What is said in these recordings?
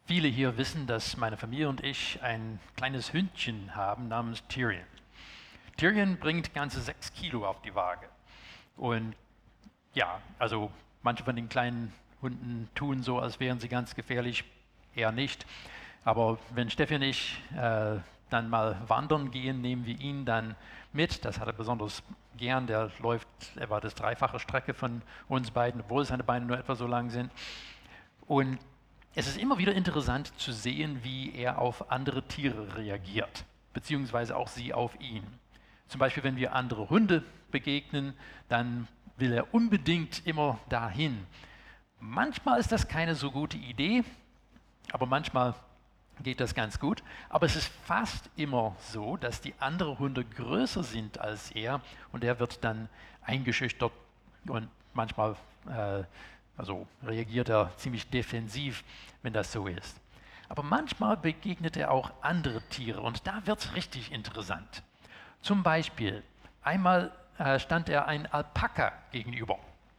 Viele hier wissen, dass meine Familie und ich ein kleines Hündchen haben namens Tyrion. Tyrion bringt ganze 6 Kilo auf die Waage. Und ja, also manche von den kleinen Hunden tun so, als wären sie ganz gefährlich, eher nicht. Aber wenn Steffi und ich dann mal wandern gehen, nehmen wir ihn dann mit. Das hat er besonders gern. Der läuft etwa das dreifache Strecke von uns beiden, obwohl seine Beine nur etwa so lang sind. Und es ist immer wieder interessant zu sehen, wie er auf andere Tiere reagiert, beziehungsweise auch sie auf ihn. Zum Beispiel, wenn wir andere Hunde begegnen, dann will er unbedingt immer dahin. Manchmal ist das keine so gute Idee, aber manchmal geht das ganz gut. Aber es ist fast immer so, dass die anderen Hunde größer sind als er und er wird dann eingeschüchtert und manchmal reagiert er ziemlich defensiv, wenn das so ist. Aber manchmal begegnet er auch andere Tiere und da wird es richtig interessant. Zum Beispiel, einmal stand er ein Alpaka gegenüber.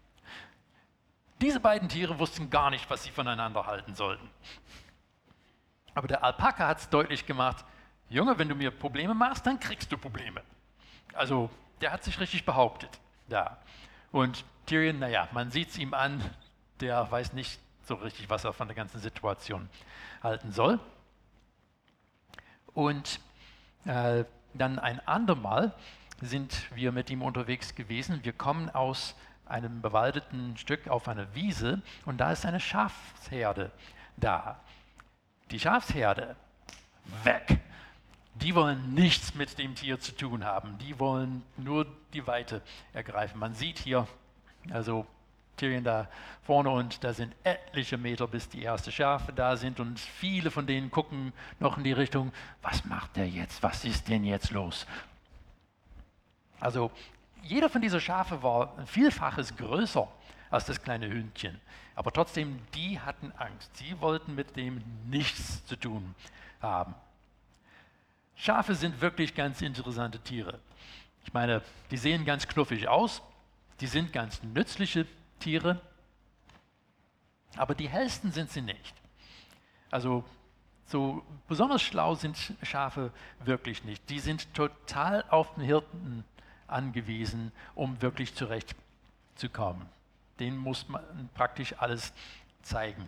Diese beiden Tiere wussten gar nicht, was sie voneinander halten sollten. Aber der Alpaka hat es deutlich gemacht, Junge, wenn du mir Probleme machst, dann kriegst du Probleme. Also der hat sich richtig behauptet da. Und Tyrion, naja, man sieht es ihm an, der weiß nicht so richtig, was er von der ganzen Situation halten soll. Und dann ein andermal sind wir mit ihm unterwegs gewesen. Wir kommen aus einem bewaldeten Stück auf eine Wiese und da ist eine Schafsherde da. Die Schafsherde, weg. Die wollen nichts mit dem Tier zu tun haben. Die wollen nur die Weite ergreifen. Man sieht hier, also Tyrion da vorne und da sind etliche Meter, bis die ersten Schafe da sind und viele von denen gucken noch in die Richtung, was macht der jetzt? Was ist denn jetzt los? Also jeder von diesen Schafe war ein Vielfaches größer als das kleine Hündchen. Aber trotzdem, die hatten Angst. Sie wollten mit dem nichts zu tun haben. Schafe sind wirklich ganz interessante Tiere. Ich meine, die sehen ganz knuffig aus, die sind ganz nützliche Tiere, aber die hellsten sind sie nicht. Also so besonders schlau sind Schafe wirklich nicht. Die sind total auf den Hirten angewiesen, um wirklich zurechtzukommen. Denen muss man praktisch alles zeigen.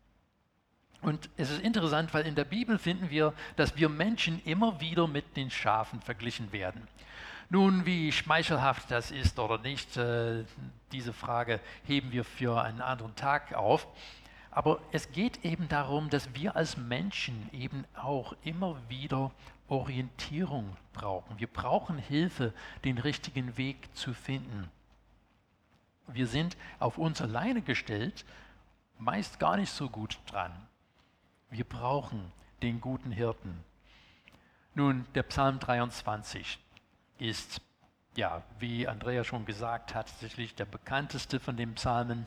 Und es ist interessant, weil in der Bibel finden wir, dass wir Menschen immer wieder mit den Schafen verglichen werden. Nun, wie schmeichelhaft das ist oder nicht, diese Frage heben wir für einen anderen Tag auf. Aber es geht eben darum, dass wir als Menschen eben auch immer wieder Orientierung brauchen. Wir brauchen Hilfe, den richtigen Weg zu finden. Wir sind auf uns alleine gestellt, meist gar nicht so gut dran. Wir brauchen den guten Hirten. Nun, der Psalm 23 ist, ja, wie Andrea schon gesagt hat, sicherlich der bekannteste von den Psalmen.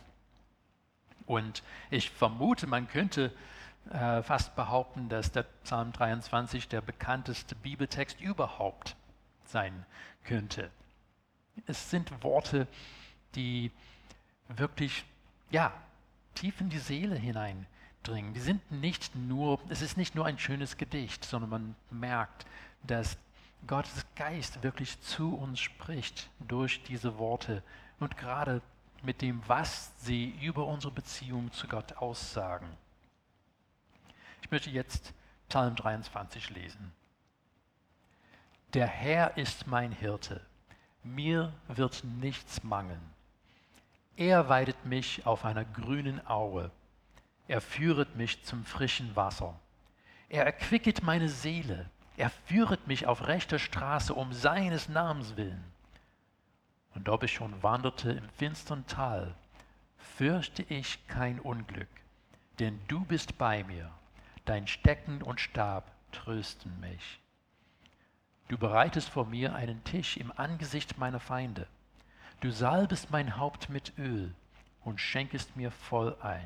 Und ich vermute, man könnte fast behaupten, dass der Psalm 23 der bekannteste Bibeltext überhaupt sein könnte. Es sind Worte, die wirklich, ja, tief in die Seele hineindringen. Die sind nicht nur, es ist nicht nur ein schönes Gedicht, sondern man merkt, dass Gottes Geist wirklich zu uns spricht durch diese Worte und gerade mit dem, was sie über unsere Beziehung zu Gott aussagen. Ich möchte jetzt Psalm 23 lesen. Der Herr ist mein Hirte, mir wird nichts mangeln. Er weidet mich auf einer grünen Aue, er führet mich zum frischen Wasser. Er erquicket meine Seele, er führet mich auf rechter Straße um seines Namens willen. Und ob ich schon wanderte im finstern Tal, fürchte ich kein Unglück, denn du bist bei mir, dein Stecken und Stab trösten mich. Du bereitest vor mir einen Tisch im Angesicht meiner Feinde. Du salbest mein Haupt mit Öl und schenkest mir voll ein.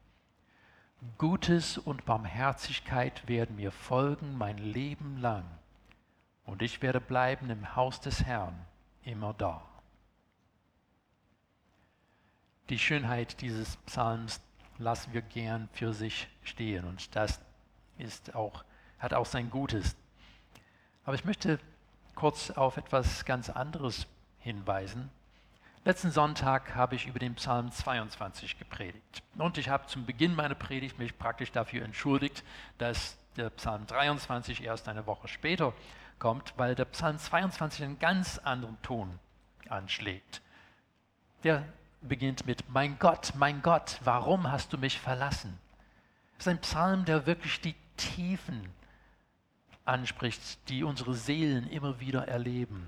Gutes und Barmherzigkeit werden mir folgen mein Leben lang, und ich werde bleiben im Haus des Herrn immer da. Die Schönheit dieses Psalms lassen wir gern für sich stehen. Und das hat auch sein Gutes. Aber ich möchte kurz auf etwas ganz anderes hinweisen. Letzten Sonntag habe ich über den Psalm 22 gepredigt. Und ich habe zum Beginn meiner Predigt mich praktisch dafür entschuldigt, dass der Psalm 23 erst eine Woche später kommt, weil der Psalm 22 einen ganz anderen Ton anschlägt. Der beginnt mit: Mein Gott, warum hast du mich verlassen? Das ist ein Psalm, der wirklich die Tiefen anspricht, die unsere Seelen immer wieder erleben.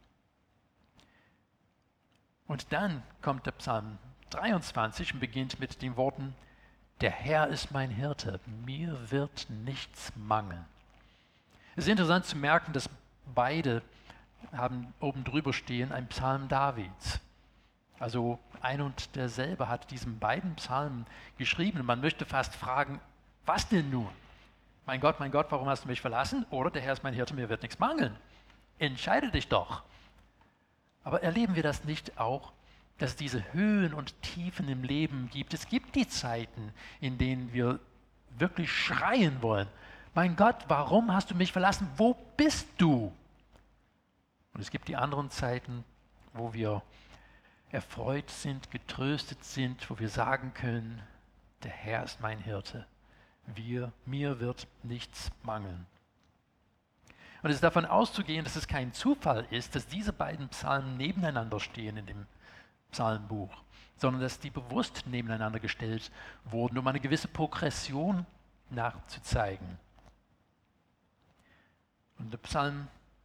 Und dann kommt der Psalm 23 und beginnt mit den Worten: Der Herr ist mein Hirte, mir wird nichts mangeln. Es ist interessant zu merken, dass beide haben oben drüber stehen ein Psalm Davids. Also ein und derselbe hat diesen beiden Psalmen geschrieben. Man möchte fast fragen, was denn nun? Mein Gott, warum hast du mich verlassen? Oder der Herr ist mein Hirte, mir wird nichts mangeln. Entscheide dich doch. Aber erleben wir das nicht auch, dass es diese Höhen und Tiefen im Leben gibt? Es gibt die Zeiten, in denen wir wirklich schreien wollen: Mein Gott, warum hast du mich verlassen? Wo bist du? Und es gibt die anderen Zeiten, wo wir erfreut sind, getröstet sind, wo wir sagen können: Der Herr ist mein Hirte, mir wird nichts mangeln. Und es ist davon auszugehen, dass es kein Zufall ist, dass diese beiden Psalmen nebeneinander stehen in dem Psalmbuch, sondern dass die bewusst nebeneinander gestellt wurden, um eine gewisse Progression nachzuzeigen. Und der Psalm,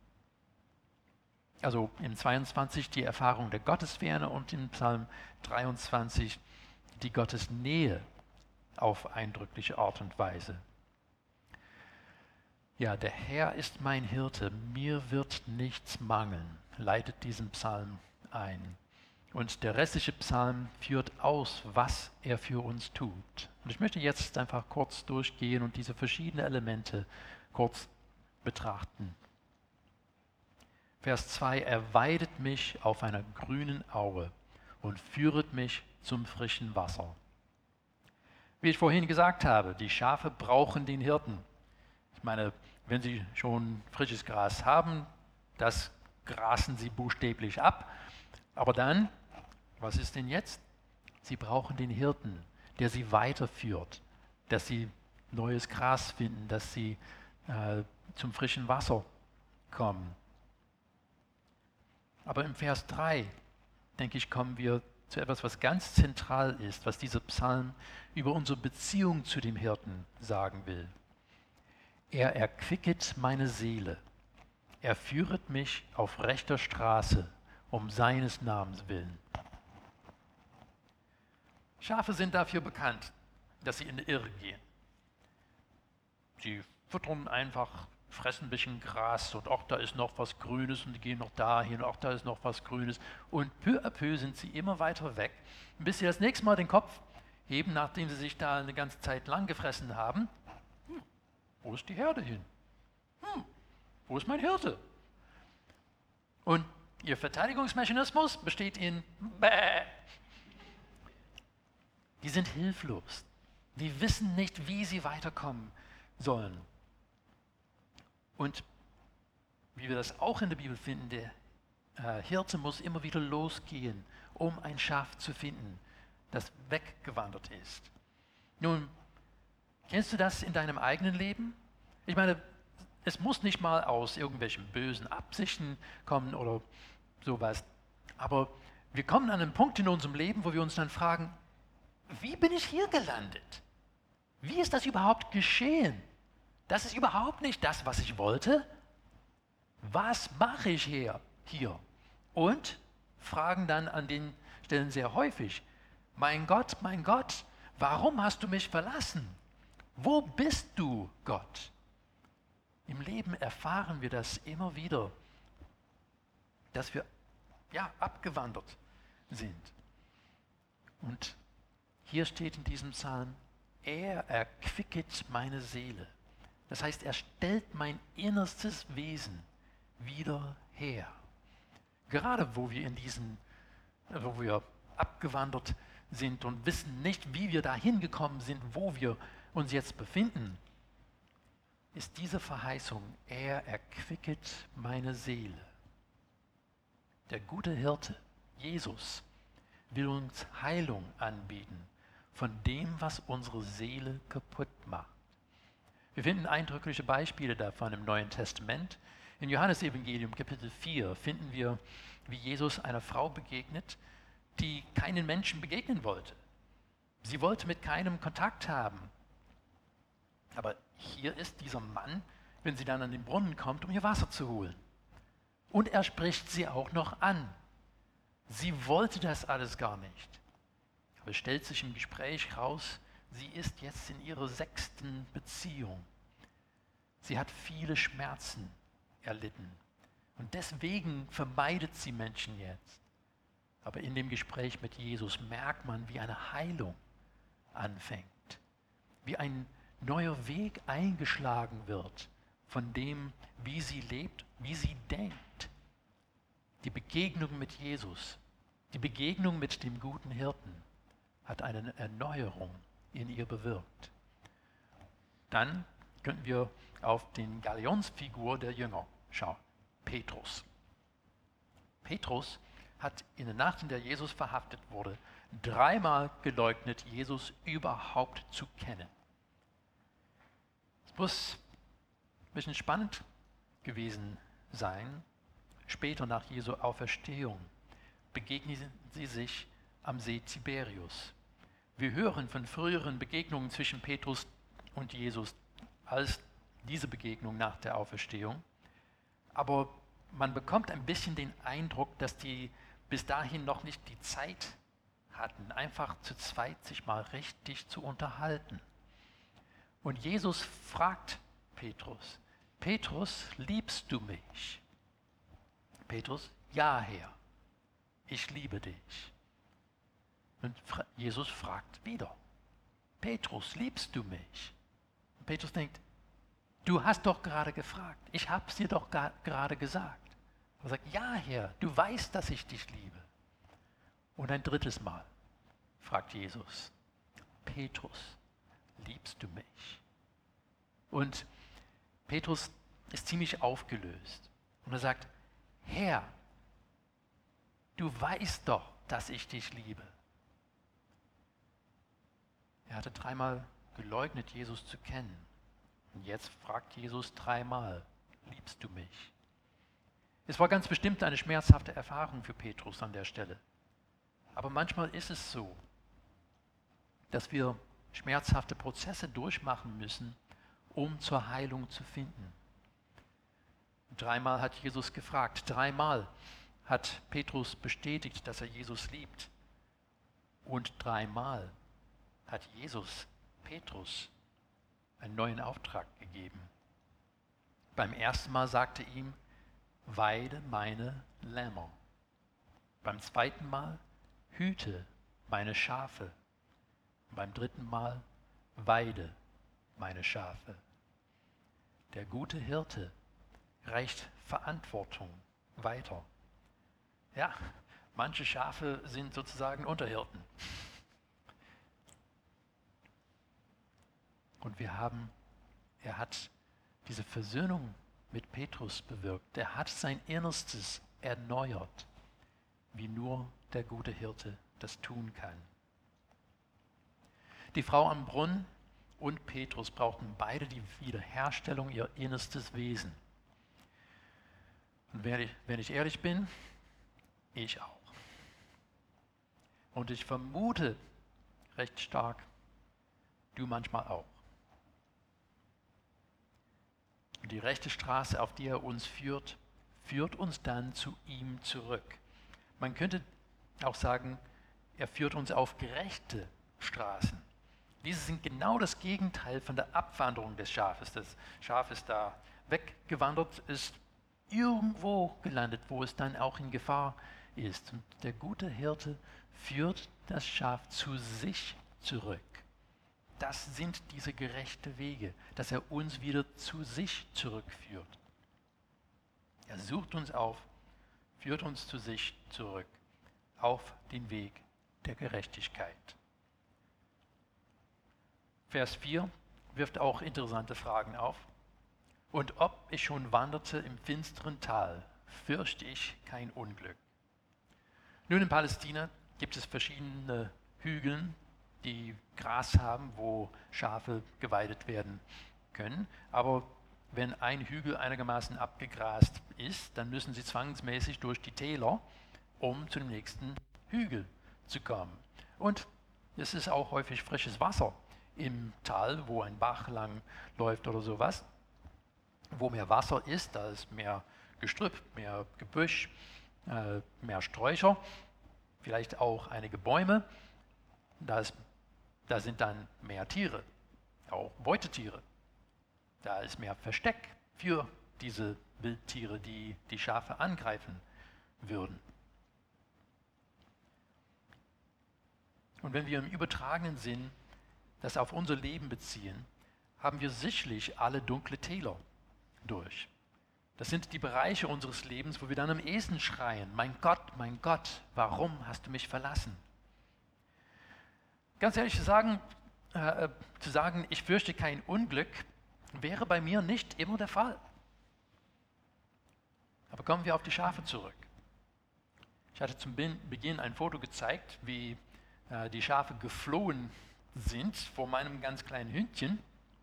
also im 22 die Erfahrung der Gottesferne und im Psalm 23 die Gottesnähe auf eindrückliche Art und Weise. Ja, der Herr ist mein Hirte, mir wird nichts mangeln, leitet diesen Psalm ein. Und der restliche Psalm führt aus, was er für uns tut. Und ich möchte jetzt einfach kurz durchgehen und diese verschiedenen Elemente kurz betrachten. Vers 2: Er weidet mich auf einer grünen Aue und führet mich zum frischen Wasser. Wie ich vorhin gesagt habe, die Schafe brauchen den Hirten. Ich meine, wenn sie schon frisches Gras haben, das grasen sie buchstäblich ab. Aber dann, was ist denn jetzt? Sie brauchen den Hirten, der sie weiterführt, dass sie neues Gras finden, dass sie zum frischen Wasser kommen. Aber im Vers 3, denke ich, kommen wir zu etwas, was ganz zentral ist, was dieser Psalm über unsere Beziehung zu dem Hirten sagen will. Er erquicket meine Seele. Er führet mich auf rechter Straße, um seines Namens willen. Schafe sind dafür bekannt, dass sie in die Irre gehen. Sie futtern einfach, fressen ein bisschen Gras und auch da ist noch was Grünes und die gehen noch dahin und auch da ist noch was Grünes. Und peu à peu sind sie immer weiter weg, bis sie das nächste Mal den Kopf heben, nachdem sie sich da eine ganze Zeit lang gefressen haben. Wo ist die Herde hin? Wo ist mein Hirte? Und ihr Verteidigungsmechanismus besteht in Bäh. Die sind hilflos. Die wissen nicht, wie sie weiterkommen sollen. Und wie wir das auch in der Bibel finden, der Hirte muss immer wieder losgehen, um ein Schaf zu finden, das weggewandert ist. Nun, kennst du das in deinem eigenen Leben? Ich meine, es muss nicht mal aus irgendwelchen bösen Absichten kommen oder sowas. Aber wir kommen an einen Punkt in unserem Leben, wo wir uns dann fragen: Wie bin ich hier gelandet? Wie ist das überhaupt geschehen? Das ist überhaupt nicht das, was ich wollte. Was mache ich hier? Und fragen dann an den Stellen sehr häufig: Mein Gott, warum hast du mich verlassen? Wo bist du, Gott? Im Leben erfahren wir das immer wieder, dass wir abgewandert sind. Und hier steht in diesem Psalm: Er erquicket meine Seele. Das heißt, er stellt mein innerstes Wesen wieder her. Gerade wo wir abgewandert sind und wissen nicht, wie wir dahin gekommen sind, wo wir uns jetzt befinden, ist diese Verheißung, er erquicket meine Seele. Der gute Hirte, Jesus, will uns Heilung anbieten von dem, was unsere Seele kaputt macht. Wir finden eindrückliche Beispiele davon im Neuen Testament. Im Johannesevangelium Kapitel 4 finden wir, wie Jesus einer Frau begegnet, die keinen Menschen begegnen wollte. Sie wollte mit keinem Kontakt haben. Aber hier ist dieser Mann, wenn sie dann an den Brunnen kommt, um ihr Wasser zu holen. Und er spricht sie auch noch an. Sie wollte das alles gar nicht. Aber es stellt sich im Gespräch raus, sie ist jetzt in ihrer 6. Beziehung. Sie hat viele Schmerzen erlitten. Und deswegen vermeidet sie Menschen jetzt. Aber in dem Gespräch mit Jesus merkt man, wie eine Heilung anfängt. Wie ein neuer Weg eingeschlagen wird von dem, wie sie lebt, wie sie denkt. Die Begegnung mit Jesus, die Begegnung mit dem guten Hirten hat eine Erneuerung in ihr bewirkt. Dann könnten wir auf den Galionsfigur der Jünger schauen, Petrus. Petrus hat in der Nacht, in der Jesus verhaftet wurde, 3-mal geleugnet, Jesus überhaupt zu kennen. Es muss ein bisschen spannend gewesen sein. Später nach Jesu Auferstehung begegnen sie sich am See Tiberius. Wir hören von früheren Begegnungen zwischen Petrus und Jesus als diese Begegnung nach der Auferstehung. Aber man bekommt ein bisschen den Eindruck, dass die bis dahin noch nicht die Zeit hatten, einfach zu zweit sich mal richtig zu unterhalten. Und Jesus fragt Petrus, Petrus, liebst du mich? Petrus, ja, Herr, ich liebe dich. Und Jesus fragt wieder, Petrus, liebst du mich? Und Petrus denkt, du hast doch gerade gefragt, ich habe es dir doch gerade gesagt. Er sagt, ja, Herr, du weißt, dass ich dich liebe. Und ein 3. Mal fragt Jesus, Petrus, liebst du mich? Und Petrus ist ziemlich aufgelöst. Und er sagt, Herr, du weißt doch, dass ich dich liebe. Er hatte 3-mal geleugnet, Jesus zu kennen. Und jetzt fragt Jesus 3-mal, liebst du mich? Es war ganz bestimmt eine schmerzhafte Erfahrung für Petrus an der Stelle. Aber manchmal ist es so, dass wir schmerzhafte Prozesse durchmachen müssen, um zur Heilung zu finden. 3-mal hat Jesus gefragt, 3-mal hat Petrus bestätigt, dass er Jesus liebt. Und 3-mal hat Jesus Petrus einen neuen Auftrag gegeben. Beim 1. Mal sagte ihm, weide meine Lämmer. Beim 2. Mal, hüte meine Schafe. Beim 3. Mal, weide meine Schafe. Der gute Hirte reicht Verantwortung weiter. Ja, manche Schafe sind sozusagen Unterhirten. Und er hat diese Versöhnung mit Petrus bewirkt. Er hat sein Innerstes erneuert, wie nur der gute Hirte das tun kann. Die Frau am Brunnen und Petrus brauchten beide die Wiederherstellung ihr innerstes Wesen. Und wenn ich ehrlich bin, ich auch. Und ich vermute recht stark, du manchmal auch. Und die rechte Straße, auf die er uns führt, führt uns dann zu ihm zurück. Man könnte auch sagen, er führt uns auf gerechte Straßen. Diese sind genau das Gegenteil von der Abwanderung des Schafes. Das Schaf ist da weggewandert, ist irgendwo gelandet, wo es dann auch in Gefahr ist. Und der gute Hirte führt das Schaf zu sich zurück. Das sind diese gerechten Wege, dass er uns wieder zu sich zurückführt. Er sucht uns auf, führt uns zu sich zurück, auf den Weg der Gerechtigkeit. Vers 4 wirft auch interessante Fragen auf. Und ob ich schon wanderte im finsteren Tal, fürchte ich kein Unglück. Nun, in Palästina gibt es verschiedene Hügel, die Gras haben, wo Schafe geweidet werden können. Aber wenn ein Hügel einigermaßen abgegrast ist, dann müssen sie zwangsmäßig durch die Täler, um zu dem nächsten Hügel zu kommen. Und es ist auch häufig frisches Wasser im Tal, wo ein Bach lang läuft oder sowas. Wo mehr Wasser ist, da ist mehr Gestrüpp, mehr Gebüsch, mehr Sträucher, vielleicht auch einige Bäume. Da sind dann mehr Tiere, auch Beutetiere. Da ist mehr Versteck für diese Wildtiere, die die Schafe angreifen würden. Und wenn wir im übertragenen Sinn das auf unser Leben beziehen, haben wir sicherlich alle dunkle Täler durch. Das sind die Bereiche unseres Lebens, wo wir dann am ehesten schreien, mein Gott, warum hast du mich verlassen? Ganz ehrlich zu sagen, ich fürchte kein Unglück, wäre bei mir nicht immer der Fall. Aber kommen wir auf die Schafe zurück. Ich hatte zum Beginn ein Foto gezeigt, wie die Schafe geflohen sind vor meinem ganz kleinen Hündchen.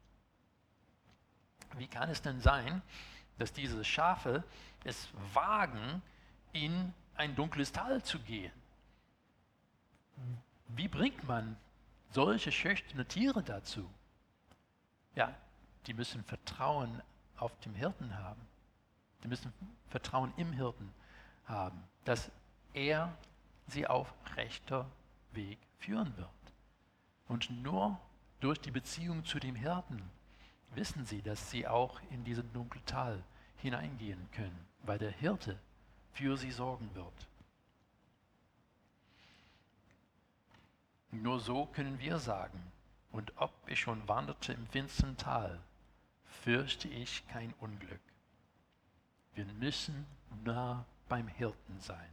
Wie kann es denn sein, dass diese Schafe es wagen, in ein dunkles Tal zu gehen? Wie bringt man solche schüchternen Tiere dazu? Ja, die müssen Vertrauen auf dem Hirten haben. Die müssen Vertrauen im Hirten haben, dass er sie auf rechter Weg führen wird. Und nur durch die Beziehung zu dem Hirten wissen sie, dass sie auch in dieses dunkle Tal hineingehen können, weil der Hirte für sie sorgen wird. Nur so können wir sagen, und ob ich schon wanderte im finsteren Tal, fürchte ich kein Unglück. Wir müssen nah beim Hirten sein.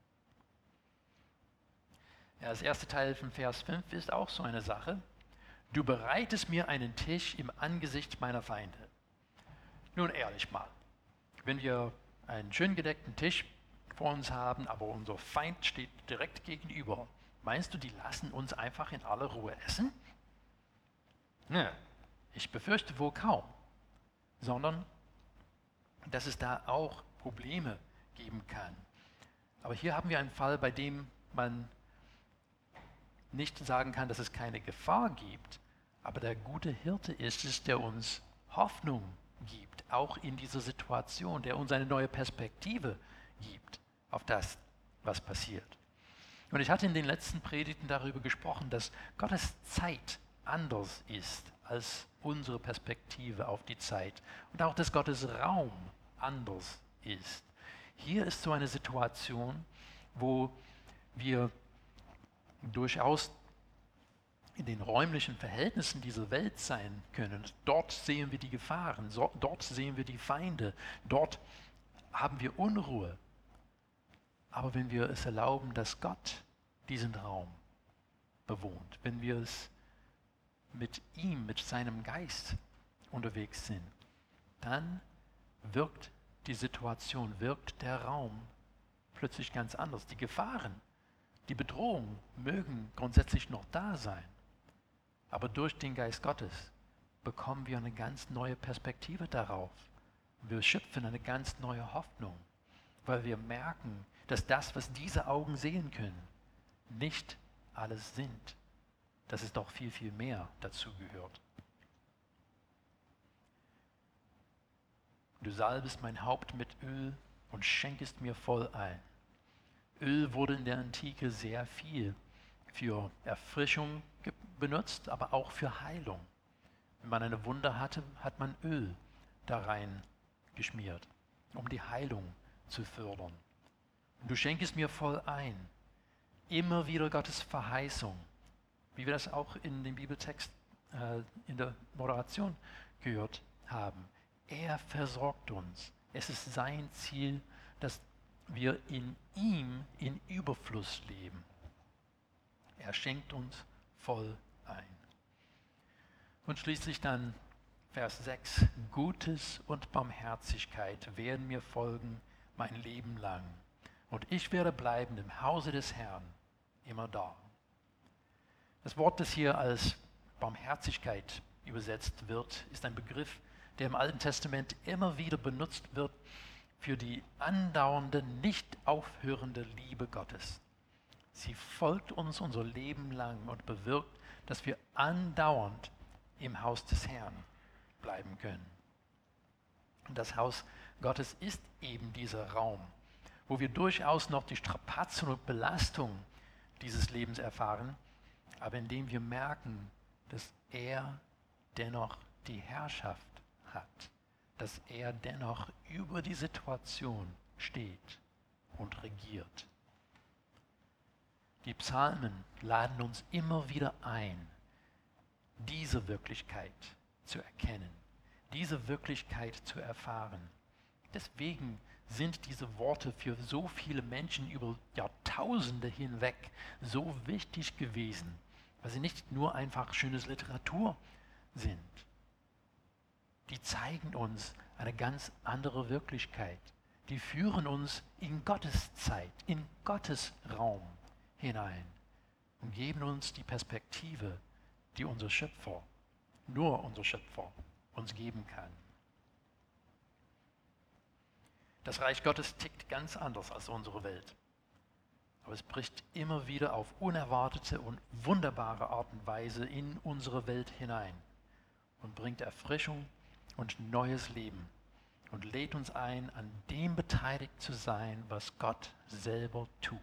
Ja, das erste Teil von Vers 5 ist auch so eine Sache. Du bereitest mir einen Tisch im Angesicht meiner Feinde. Nun ehrlich mal, wenn wir einen schön gedeckten Tisch vor uns haben, aber unser Feind steht direkt gegenüber, meinst du, die lassen uns einfach in aller Ruhe essen? Ne, ich befürchte wohl kaum, sondern dass es da auch Probleme geben kann. Aber hier haben wir einen Fall, bei dem man nicht sagen kann, dass es keine Gefahr gibt, aber der gute Hirte ist es, der uns Hoffnung gibt, auch in dieser Situation, der uns eine neue Perspektive gibt auf das, was passiert. Und ich hatte in den letzten Predigten darüber gesprochen, dass Gottes Zeit anders ist als unsere Perspektive auf die Zeit und auch, dass Gottes Raum anders ist. Hier ist so eine Situation, wo wir durchaus in den räumlichen Verhältnissen dieser Welt sein können. Dort sehen wir die Gefahren, dort sehen wir die Feinde, dort haben wir Unruhe. Aber wenn wir es erlauben, dass Gott diesen Raum bewohnt, wenn wir es mit ihm, mit seinem Geist unterwegs sind, dann wirkt die Situation, wirkt der Raum plötzlich ganz anders. Die Gefahren, die Bedrohungen mögen grundsätzlich noch da sein, aber durch den Geist Gottes bekommen wir eine ganz neue Perspektive darauf. Wir schöpfen eine ganz neue Hoffnung, weil wir merken, dass das, was diese Augen sehen können, nicht alles sind. Dass es doch viel, viel mehr dazu gehört. Du salbest mein Haupt mit Öl und schenkest mir voll ein. Öl wurde in der Antike sehr viel für Erfrischung benutzt, aber auch für Heilung. Wenn man eine Wunde hatte, hat man Öl da rein geschmiert, um die Heilung zu fördern. Du schenkest mir voll ein. Immer wieder Gottes Verheißung, wie wir das auch in dem Bibeltext in der Moderation gehört haben. Er versorgt uns. Es ist sein Ziel, dass wir in ihm in Überfluss leben. Er schenkt uns voll ein. Und schließlich dann Vers 6. Gutes und Barmherzigkeit werden mir folgen mein Leben lang. Und ich werde bleiben im Hause des Herrn immer da. Das Wort, das hier als Barmherzigkeit übersetzt wird, ist ein Begriff, der im Alten Testament immer wieder benutzt wird für die andauernde, nicht aufhörende Liebe Gottes. Sie folgt uns unser Leben lang und bewirkt, dass wir andauernd im Haus des Herrn bleiben können. Und das Haus Gottes ist eben dieser Raum, wo wir durchaus noch die Strapazen und Belastungen dieses Lebens erfahren, aber in dem wir merken, dass er dennoch die Herrschaft hat, dass er dennoch über die Situation steht und regiert. Die Psalmen laden uns immer wieder ein, diese Wirklichkeit zu erkennen, diese Wirklichkeit zu erfahren. Deswegen sind diese Worte für so viele Menschen über Jahrtausende hinweg so wichtig gewesen, weil sie nicht nur einfach schönes Literatur sind. Die zeigen uns eine ganz andere Wirklichkeit. Die führen uns in Gottes Zeit, in Gottes Raum hinein und geben uns die Perspektive, die unser Schöpfer, nur unser Schöpfer, uns geben kann. Das Reich Gottes tickt ganz anders als unsere Welt. Aber es bricht immer wieder auf unerwartete und wunderbare Art und Weise in unsere Welt hinein und bringt Erfrischung und neues Leben und lädt uns ein, an dem beteiligt zu sein, was Gott selber tut.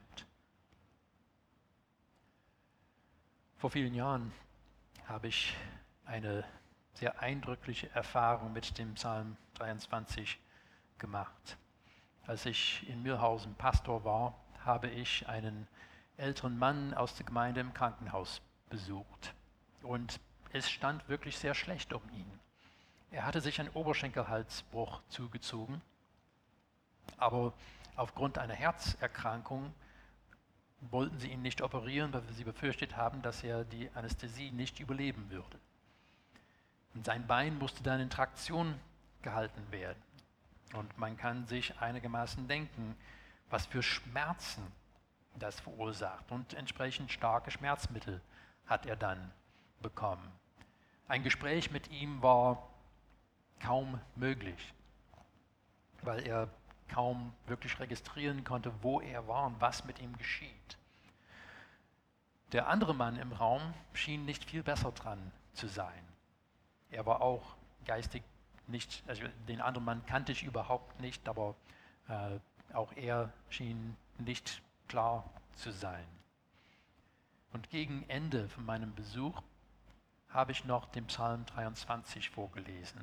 Vor vielen Jahren habe ich eine sehr eindrückliche Erfahrung mit dem Psalm 23 gemacht. Als ich in Mühlhausen Pastor war, habe ich einen älteren Mann aus der Gemeinde im Krankenhaus besucht. Und es stand wirklich sehr schlecht um ihn. Er hatte sich einen Oberschenkelhalsbruch zugezogen, aber aufgrund einer Herzerkrankung wollten sie ihn nicht operieren, weil sie befürchtet haben, dass er die Anästhesie nicht überleben würde. Und sein Bein musste dann in Traktion gehalten werden. Und man kann sich einigermaßen denken, was für Schmerzen das verursacht. Und entsprechend starke Schmerzmittel hat er dann bekommen. Ein Gespräch mit ihm war kaum möglich, weil er kaum wirklich registrieren konnte, wo er war und was mit ihm geschieht. Der andere Mann im Raum schien nicht viel besser dran zu sein. Er war auch geistig nicht, also den anderen Mann kannte ich überhaupt nicht, aber auch er schien nicht klar zu sein. Und gegen Ende von meinem Besuch habe ich noch den Psalm 23 vorgelesen.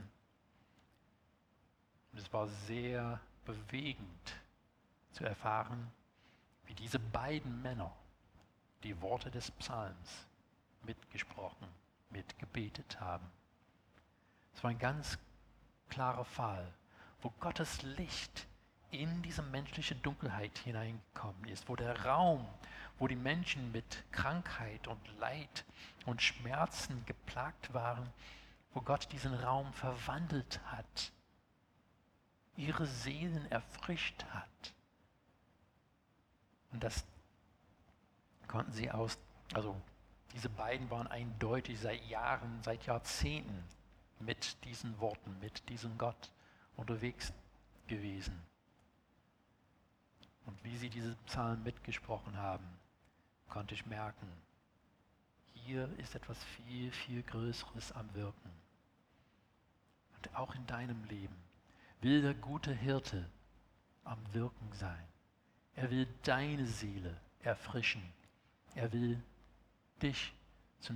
Und es war sehr bewegend zu erfahren, wie diese beiden Männer die Worte des Psalms mitgesprochen, mitgebetet haben. Es war ein ganz klarer Fall, wo Gottes Licht in diese menschliche Dunkelheit hineingekommen ist, wo der Raum, wo die Menschen mit Krankheit und Leid und Schmerzen geplagt waren, wo Gott diesen Raum verwandelt hat, ihre Seelen erfrischt hat. Und das konnten sie also diese beiden waren eindeutig seit Jahren, seit Jahrzehnten mit diesen Worten, mit diesem Gott unterwegs gewesen. Und wie sie diesen Psalm mitgesprochen haben, konnte ich merken, hier ist etwas viel, viel Größeres am Wirken. Und auch in deinem Leben will der gute Hirte am Wirken sein. Er will deine Seele erfrischen. Er will dich zu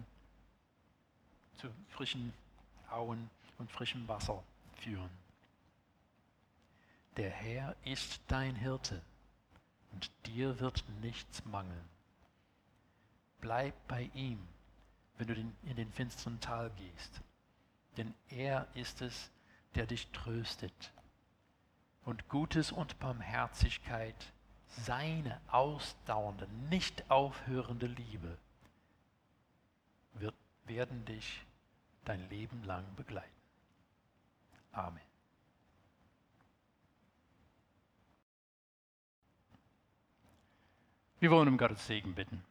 frischen Auen und frischem Wasser führen. Der Herr ist dein Hirte und dir wird nichts mangeln. Bleib bei ihm, wenn du in den finsteren Tal gehst, denn er ist es, der dich tröstet. Und Gutes und Barmherzigkeit seine ausdauernde, nicht aufhörende Liebe werden dich dein Leben lang begleiten. Amen. Wir wollen um Gottes Segen bitten.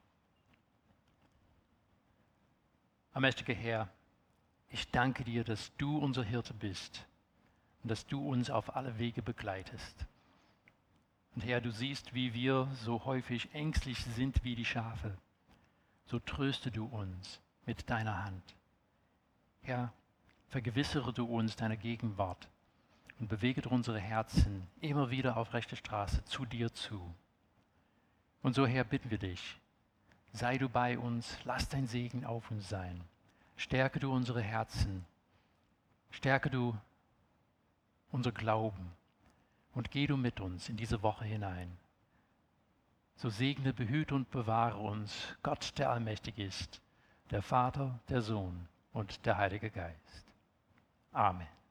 Allmächtiger Herr, ich danke dir, dass du unser Hirte bist und dass du uns auf alle Wege begleitest. Und Herr, du siehst, wie wir so häufig ängstlich sind wie die Schafe. So tröste du uns mit deiner Hand. Herr, vergewissere du uns deiner Gegenwart und bewege unsere Herzen immer wieder auf rechte Straße zu dir zu. Und so, Herr, bitten wir dich, sei du bei uns, lass dein Segen auf uns sein. Stärke du unsere Herzen, stärke du unser Glauben und geh du mit uns in diese Woche hinein. So segne, behüte und bewahre uns Gott, der allmächtig ist, der Vater, der Sohn und der Heilige Geist. Amen.